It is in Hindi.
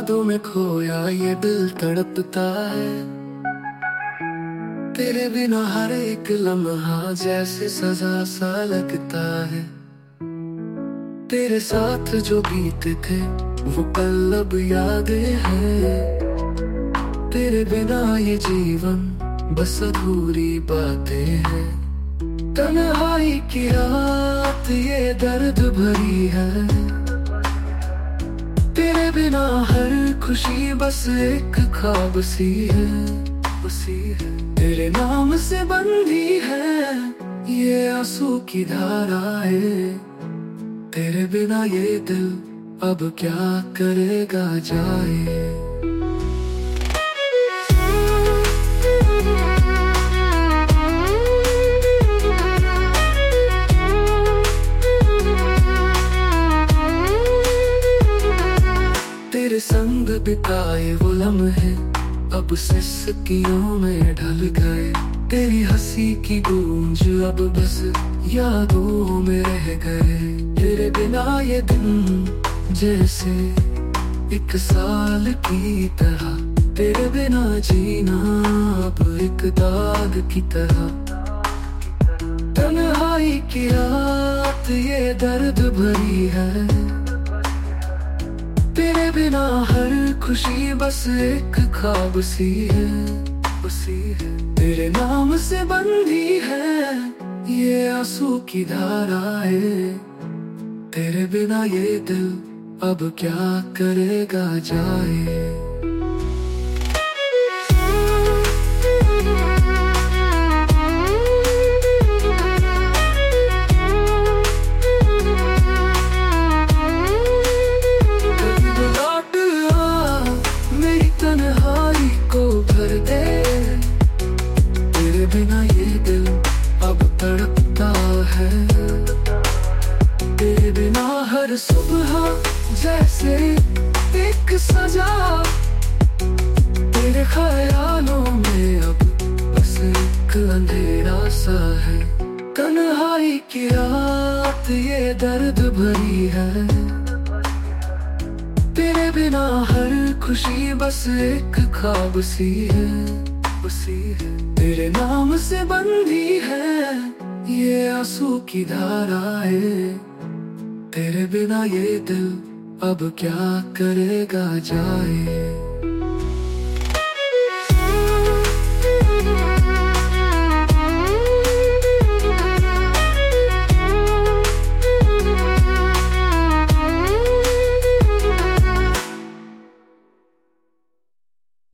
यादों में खोया ये दिल तड़पता है। तेरे बिना हर एक लम्हा जैसे सजा सा लगता है। तेरे साथ जो बीते थे वो पल अब यादें हैं। तेरे बिना ये जीवन बस अधूरी बातें हैं। तन्हाई की रात ये दर्द भरी है। तेरे बिना हर खुशी बस एक ख्वाब सी है, बसी है। तेरे नाम से बंधी है ये आंसू की धाराएं। तेरे बिना ये दिल अब क्या करेगा जाए। तेरे संग बिताए वो लम्हे अब सिसकियों में ढल गए। तेरी हंसी की गूंज अब बस यादों में रह गए। तेरे बिना ये दिन जैसे एक साल की तरह। तेरे बिना जीना अब एक दाग की तरह। तन्हाई की रात ये दर्द भरी है। तेरे बिना हर खुशी बस एक ख्वाब सी है, बसी है। तेरे नाम से बंधी है ये आंसू की धाराएं। तेरे बिना ये दिल अब क्या करेगा जाए। तन्हाई को भर दे। तेरे बिना ये दिल अब तड़पता है। तेरे बिना हर सुबह जैसे एक सजा। तेरे ख्यालों में अब बस एक अंधेरा सा है। तन्हाई की रात ये दर्द भरी है। तेरे बिना हर खुशी बस एक ख्वाब सी है, बसी है। तेरे नाम से बंधी है ये आंसू की धाराएं। तेरे बिना ये दिल अब क्या करेगा जाए।